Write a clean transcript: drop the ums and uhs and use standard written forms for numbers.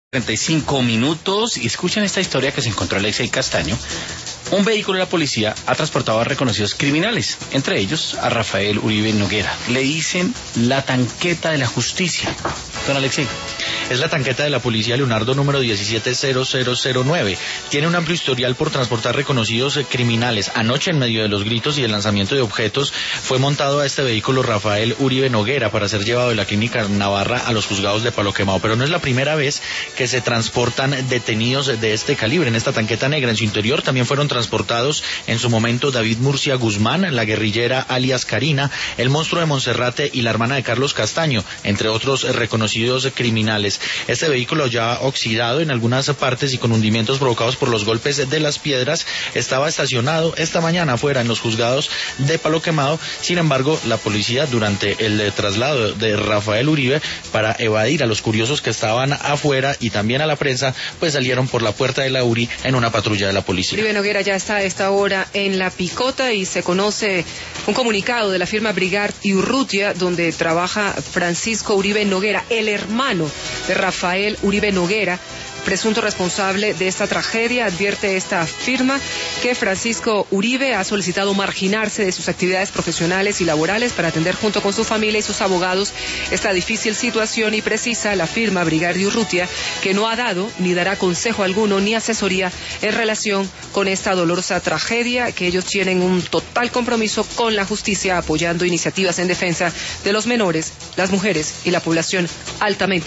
35 minutos y escuchen esta historia que se encontró Alexei Castaño. Un vehículo de la policía ha transportado a reconocidos criminales, entre ellos a Rafael Uribe Noguera. Le dicen la tanqueta de la justicia. Don Alexei. Es la tanqueta de la policía Leonardo número 170009. Tiene un amplio historial por transportar reconocidos criminales. Anoche, en medio de los gritos y el lanzamiento de objetos, fue montado a este vehículo Rafael Uribe Noguera para ser llevado de la clínica Navarra a los juzgados de Palo Quemado. Pero no es la primera vez que se transportan detenidos de este calibre en esta tanqueta negra. En su interior también fueron transportados en su momento David Murcia Guzmán, la guerrillera alias Karina, el monstruo de Monserrate y la hermana de Carlos Castaño, entre otros reconocidos criminales. Este vehículo, ya oxidado en algunas partes y con hundimientos provocados por los golpes de las piedras, estaba estacionado esta mañana afuera en los juzgados de Palo Quemado. Sin embargo, la policía, durante el traslado de Rafael Uribe, para evadir a los curiosos que estaban afuera y también a la prensa, pues salieron por la puerta de la URI en una patrulla de la policía. Uribe Noguera ya está a esta hora en La Picota y se conoce un comunicado de la firma Brigard y Urrutia, donde trabaja Francisco Uribe Noguera, el hermano de Rafael Uribe Noguera, presunto responsable de esta tragedia. Advierte esta firma que Francisco Uribe ha solicitado marginarse de sus actividades profesionales y laborales para atender junto con su familia y sus abogados esta difícil situación, y precisa la firma Brigard y Urrutia que no ha dado ni dará consejo alguno ni asesoría en relación con esta dolorosa tragedia, que ellos tienen un total compromiso con la justicia, apoyando iniciativas en defensa de los menores, las mujeres y la población altamente